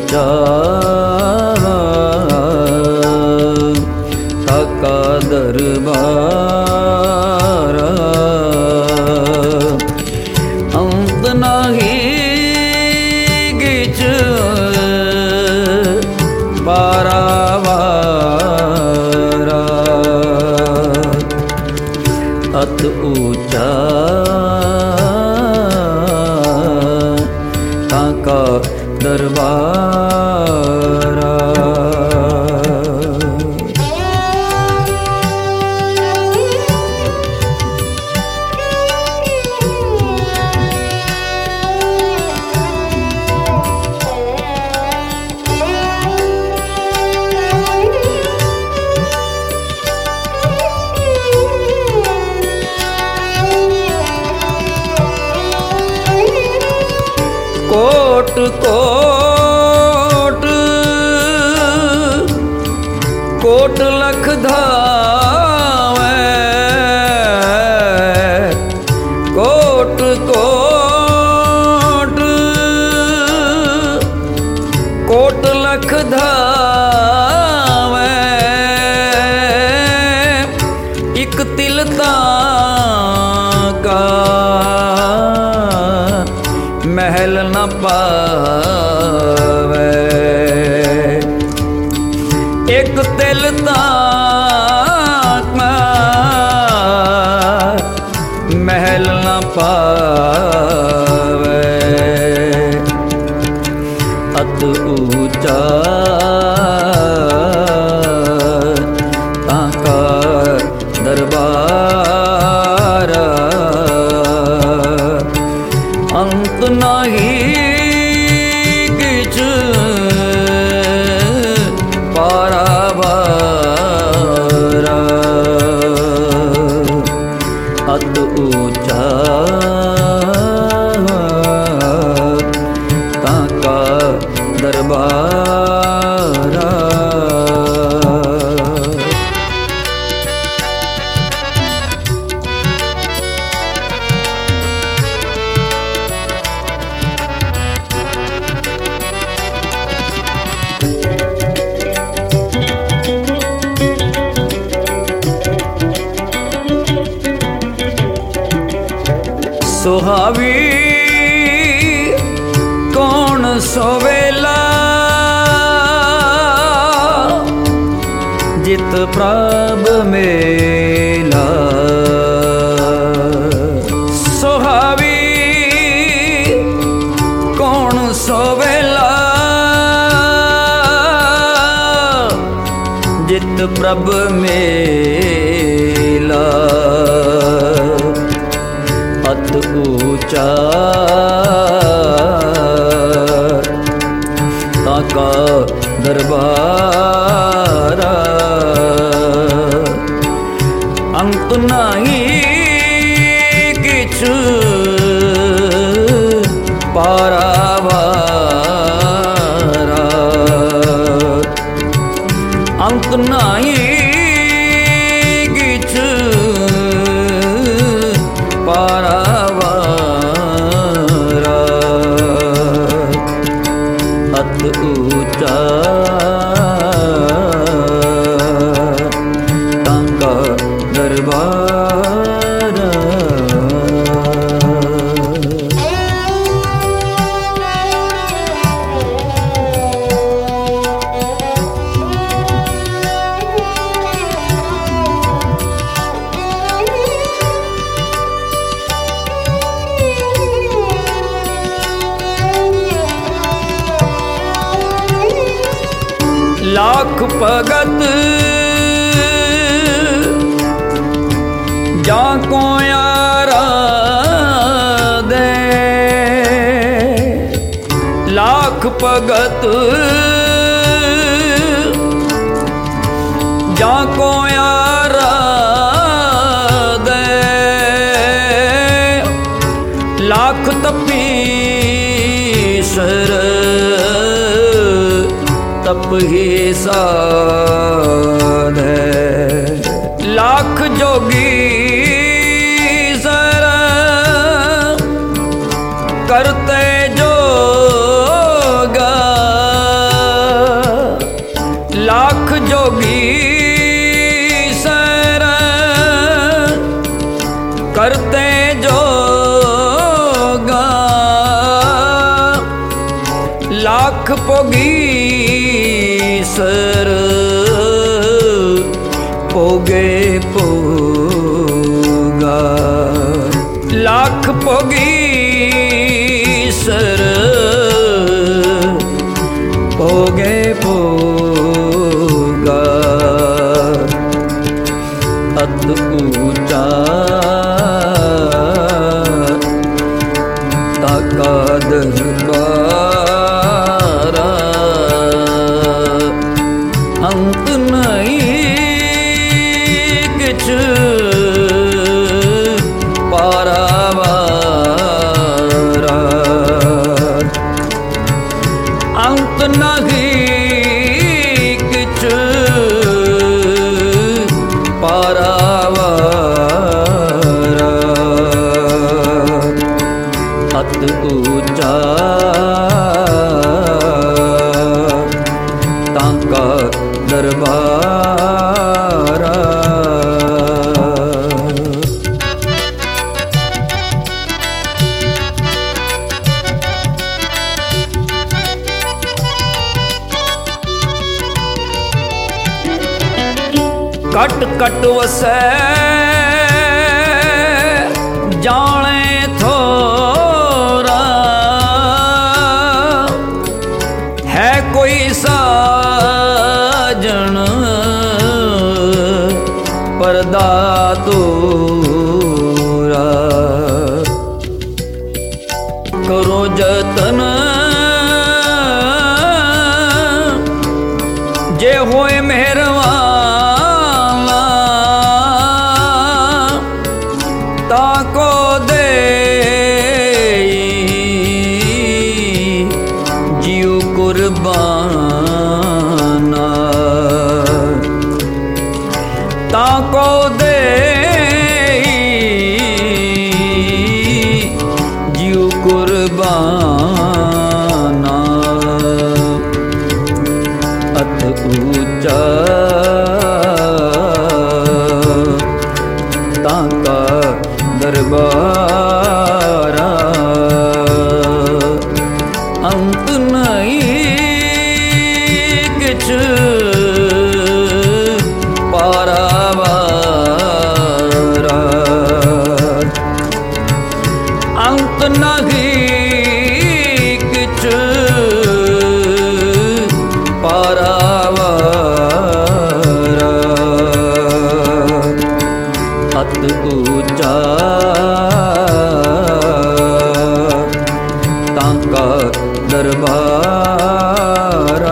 ऊंचा ताका दरबार अंत नाही गिच पारावारा अत ऊंचा ताका दरबारा। कोट कोट कोट लख धावे कोट कोट कोट लख धावे एक तिल ताका महल न पावे एक तिल ताका महल न पावे अत ऊंचा ताका दरबार अंत नाही किछ पारावारा अत ऊंचा ताका दरबारा। सुहावी कौन सोवेला जित प्रभ मेला सुहावी कौन सोवेला जित प्रभ मेला अत ऊंचा ताका दरबारा अंत नाही किछ पारावारा अंत नाही किछ पारावारा अत ऊंचा ताका दरबारा। लाख भगत जाको यारा दे लाख भगत जाको यारा दे लाख तपीसर तप ही साध है लाख जोगी सर करते जोगा पोगी सर पोगे पोगा लाख पोगी सर पोगे पोगा अत ऊंचा ताका दरबारा अंत नहीं किछ पारावारा अंत नहीं किछ पारावारा अत ऊंचा ताका दरबारा कट कट वसै जाने थोरा है कोई साजन परदा तोरा करो जतन जे होए मेहरबान ताको दे जीव कुर्बाना ताको दे जीव कुर्बाना अत ऊंचा ताका दरबारा अंत नहीं किछ पारावारा अंत नहीं किछ पारावारा अत ऊंचा ताका दरबारा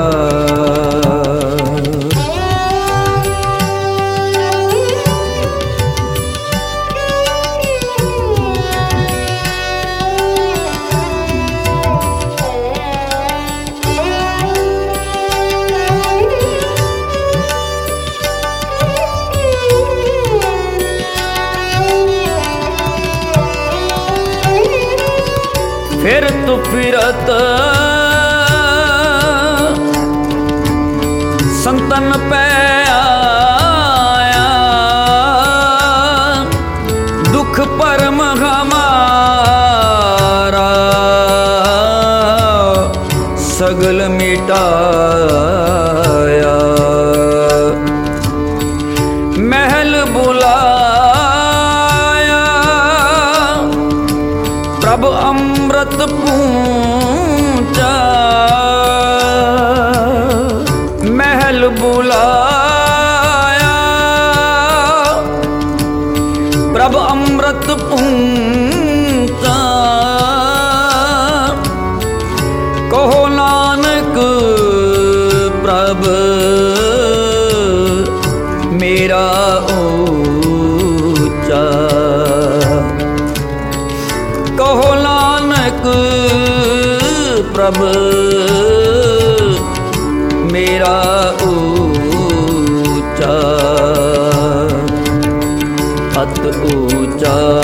फिर तू फिरत संतन पे आया दुख परम हमारा सगल मिटाया महल बुलाया प्रभु अमृत पूंचा महल बुलाया प्रभु अमृत पूंचा कहो नानक प्रभु मेरा ऊंचा कहो नानक प्रभु मेरा ऊंचा अत ऊंचा